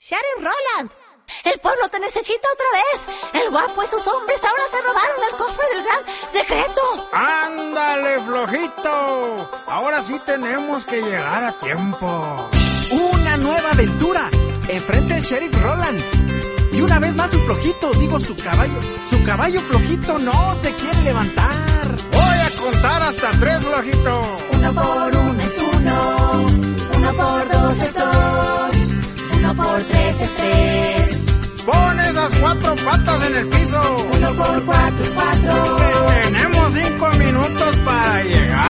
Sheriff Roland, el pueblo te necesita otra vez. El guapo y sus hombres ahora se robaron el cofre del gran secreto. ¡Ándale, flojito! Ahora sí tenemos que llegar a tiempo. Una nueva aventura. Enfrente el Sheriff Roland. Y una vez más su flojito, su caballo flojito no se quiere levantar. Voy a contar hasta 3, flojito. 1 por 1 es 1, 1 por 2 es 2, 1 por 3 es 3. Pon esas 4 patas en el piso. 1 por 4 es 4. Tenemos 5 minutos para llegar.